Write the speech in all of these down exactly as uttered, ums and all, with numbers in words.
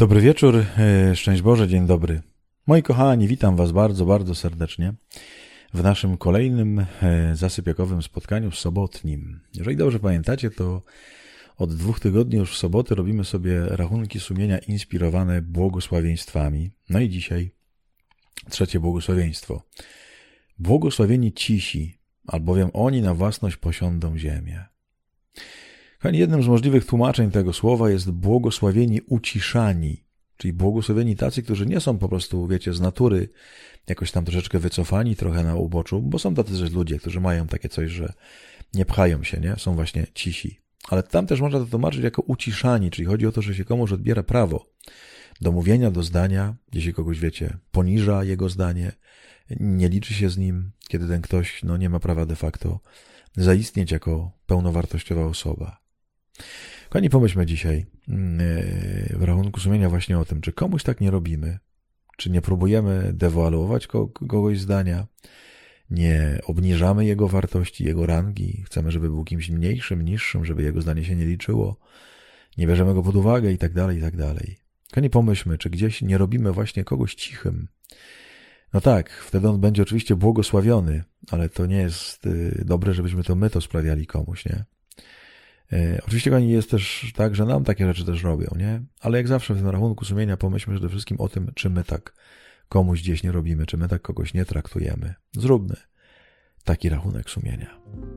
Dobry wieczór, szczęść Boże, dzień dobry. Moi kochani, witam Was bardzo, bardzo serdecznie w naszym kolejnym zasypiakowym spotkaniu sobotnim. Jeżeli dobrze pamiętacie, to od dwóch tygodni już w soboty robimy sobie rachunki sumienia inspirowane błogosławieństwami. No i dzisiaj trzecie błogosławieństwo. Błogosławieni cisi, albowiem oni na własność posiądą ziemię. Kochani, jednym z możliwych tłumaczeń tego słowa jest błogosławieni uciszani, czyli błogosławieni tacy, którzy nie są po prostu, wiecie, z natury jakoś tam troszeczkę wycofani, trochę na uboczu, bo są tacy też ludzie, którzy mają takie coś, że nie pchają się, nie? Są właśnie cisi. Ale tam też można to tłumaczyć jako uciszani, czyli chodzi o to, że się komuś odbiera prawo do mówienia, do zdania, gdzie się kogoś, wiecie, poniża jego zdanie, nie liczy się z nim, kiedy ten ktoś no, nie ma prawa de facto zaistnieć jako pełnowartościowa osoba. Kochani, pomyślmy dzisiaj w rachunku sumienia właśnie o tym, czy komuś tak nie robimy, czy nie próbujemy dewaluować kogoś zdania, nie obniżamy jego wartości, jego rangi, chcemy, żeby był kimś mniejszym, niższym, żeby jego zdanie się nie liczyło, nie bierzemy go pod uwagę i tak dalej, i tak dalej. Kochani, pomyślmy, czy gdzieś nie robimy właśnie kogoś cichym. No tak, wtedy on będzie oczywiście błogosławiony, ale to nie jest dobre, żebyśmy to my to sprawiali komuś, nie? Oczywiście, kochani, jest też tak, że nam takie rzeczy też robią, nie? Ale jak zawsze w tym rachunku sumienia pomyślmy przede wszystkim o tym, czy my tak komuś gdzieś nie robimy, czy my tak kogoś nie traktujemy. Zróbmy taki rachunek sumienia.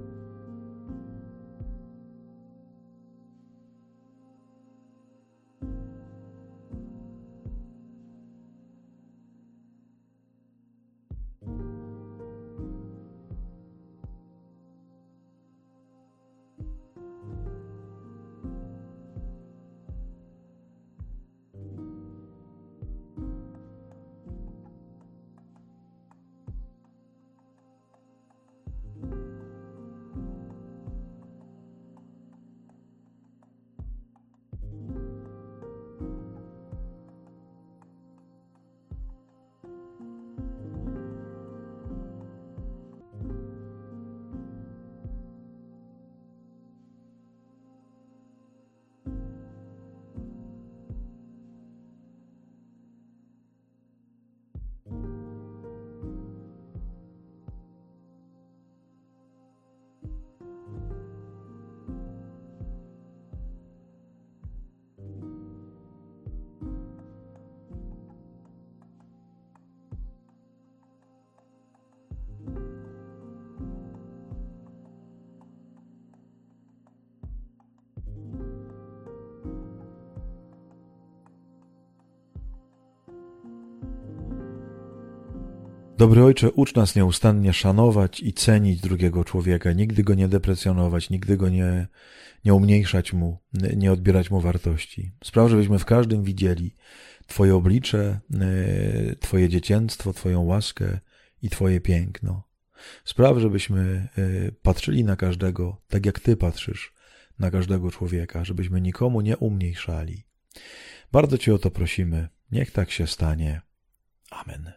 Dobry Ojcze, ucz nas nieustannie szanować i cenić drugiego człowieka, nigdy go nie deprecjonować, nigdy go nie, nie umniejszać mu, nie odbierać mu wartości. Spraw, żebyśmy w każdym widzieli Twoje oblicze, Twoje dziecięctwo, Twoją łaskę i Twoje piękno. Spraw, żebyśmy patrzyli na każdego tak, jak Ty patrzysz na każdego człowieka, żebyśmy nikomu nie umniejszali. Bardzo Cię o to prosimy. Niech tak się stanie. Amen.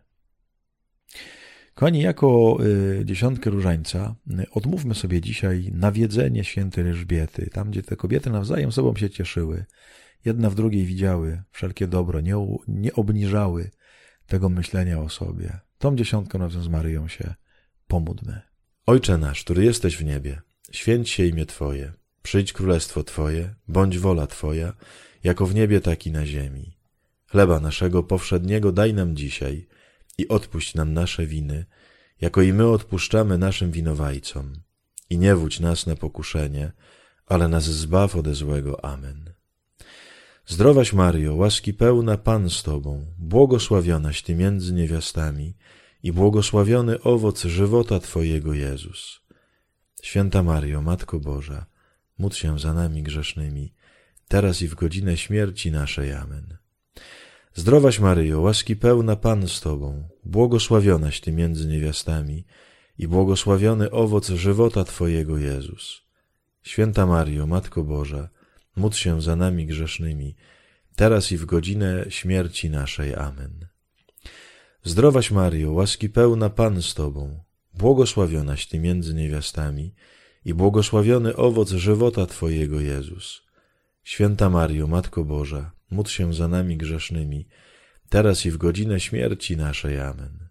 Kochani, jako y, dziesiątkę różańca y, odmówmy sobie dzisiaj nawiedzenie świętej Elżbiety, tam gdzie te kobiety nawzajem sobą się cieszyły, jedna w drugiej widziały wszelkie dobro, nie, nie obniżały tego myślenia o sobie. Tą dziesiątką razem z Maryją się pomódlmy. Ojcze nasz, który jesteś w niebie, święć się imię Twoje, przyjdź królestwo Twoje, bądź wola Twoja, jako w niebie, tak i na ziemi. Chleba naszego powszedniego daj nam dzisiaj i odpuść nam nasze winy, jako i my odpuszczamy naszym winowajcom. I nie wódź nas na pokuszenie, ale nas zbaw ode złego. Amen. Zdrowaś Maryjo, łaski pełna, Pan z Tobą, błogosławionaś Ty między niewiastami i błogosławiony owoc żywota Twojego, Jezus. Święta Maryjo, Matko Boża, módl się za nami grzesznymi, teraz i w godzinę śmierci naszej. Amen. Zdrowaś Maryjo, łaski pełna, Pan z Tobą, błogosławionaś Ty między niewiastami i błogosławiony owoc żywota Twojego, Jezus. Święta Maryjo, Matko Boża, módl się za nami grzesznymi, teraz i w godzinę śmierci naszej. Amen. Zdrowaś Maryjo, łaski pełna, Pan z Tobą, błogosławionaś Ty między niewiastami i błogosławiony owoc żywota Twojego, Jezus. Święta Maryjo, Matko Boża, módl się za nami grzesznymi, teraz i w godzinę śmierci naszej. Amen.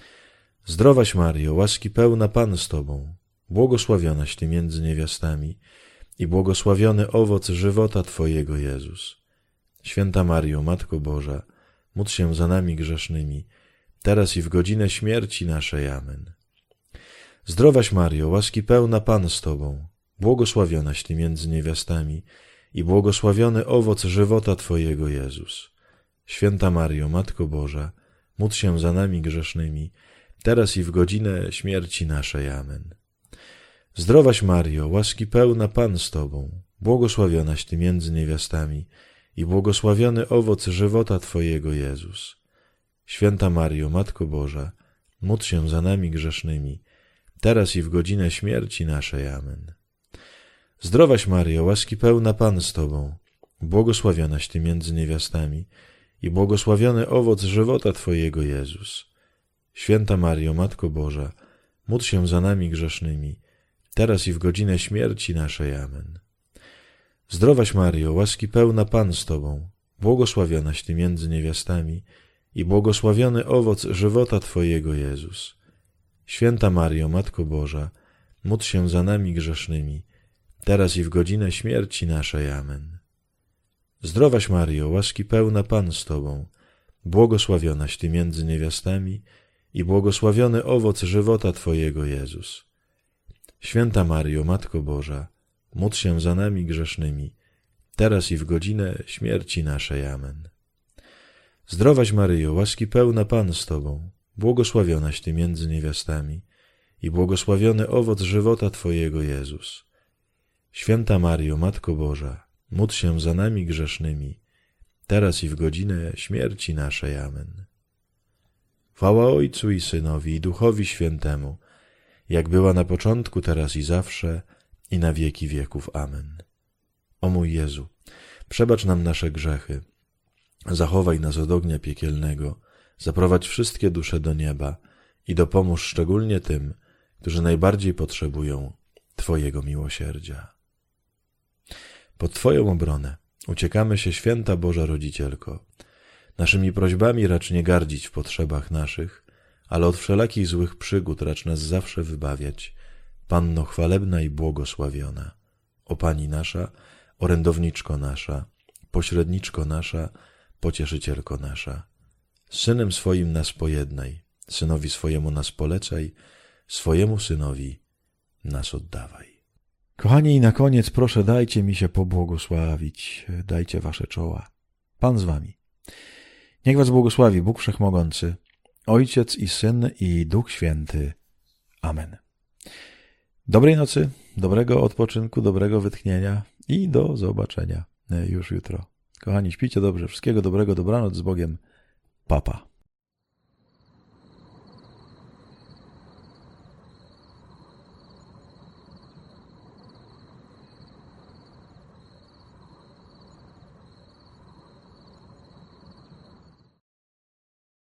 Zdrowaś Maryjo, łaski pełna Pan z Tobą, błogosławionaś Ty między niewiastami i błogosławiony owoc żywota Twojego, Jezus. Święta Maryjo, Matko Boża, módl się za nami grzesznymi, teraz i w godzinę śmierci naszej. Amen. Zdrowaś Maryjo, łaski pełna Pan z Tobą, błogosławionaś Ty między niewiastami i błogosławiony owoc żywota Twojego, Jezus. Święta Maryjo, Matko Boża, módl się za nami grzesznymi, teraz i w godzinę śmierci naszej. Amen. Zdrowaś Maryjo, łaski pełna Pan z Tobą, błogosławionaś Ty między niewiastami i błogosławiony owoc żywota Twojego, Jezus. Święta Maryjo, Matko Boża, módl się za nami grzesznymi, teraz i w godzinę śmierci naszej. Amen. Zdrowaś Maryjo, łaski pełna Pan z Tobą, błogosławionaś Ty między niewiastami i błogosławiony owoc żywota Twojego, Jezus. Święta Maryjo, Matko Boża, módl się za nami grzesznymi, teraz i w godzinę śmierci naszej. Amen. Zdrowaś Maryjo, łaski pełna Pan z Tobą, błogosławionaś Ty między niewiastami i błogosławiony owoc żywota Twojego, Jezus. Święta Maryjo, Matko Boża, módl się za nami grzesznymi, teraz i w godzinę śmierci naszej. Amen. Zdrowaś Maryjo, łaski pełna Pan z Tobą, błogosławionaś Ty między niewiastami i błogosławiony owoc żywota Twojego, Jezus. Święta Maryjo, Matko Boża, módl się za nami grzesznymi, teraz i w godzinę śmierci naszej. Amen. Zdrowaś Maryjo, łaski pełna Pan z Tobą, błogosławionaś Ty między niewiastami i błogosławiony owoc żywota Twojego, Jezus. Święta Maryjo, Matko Boża, módl się za nami grzesznymi, teraz i w godzinę śmierci naszej. Amen. Chwała Ojcu i Synowi, i Duchowi Świętemu, jak była na początku, teraz i zawsze, i na wieki wieków. Amen. O mój Jezu, przebacz nam nasze grzechy, zachowaj nas od ognia piekielnego, zaprowadź wszystkie dusze do nieba i dopomóż szczególnie tym, którzy najbardziej potrzebują Twojego miłosierdzia. Pod Twoją obronę uciekamy się, Święta Boża Rodzicielko. Naszymi prośbami racz nie gardzić w potrzebach naszych, ale od wszelakich złych przygód racz nas zawsze wybawiać. Panno chwalebna i błogosławiona, o Pani nasza, orędowniczko nasza, pośredniczko nasza, pocieszycielko nasza. Z Synem swoim nas pojednaj, Synowi swojemu nas polecaj, swojemu Synowi nas oddawaj. Kochani, i na koniec proszę, dajcie mi się pobłogosławić, dajcie wasze czoła. Pan z wami. Niech was błogosławi Bóg Wszechmogący, Ojciec i Syn i Duch Święty. Amen. Dobrej nocy, dobrego odpoczynku, dobrego wytchnienia i do zobaczenia już jutro. Kochani, śpijcie dobrze, wszystkiego dobrego, dobranoc z Bogiem. Pa, pa.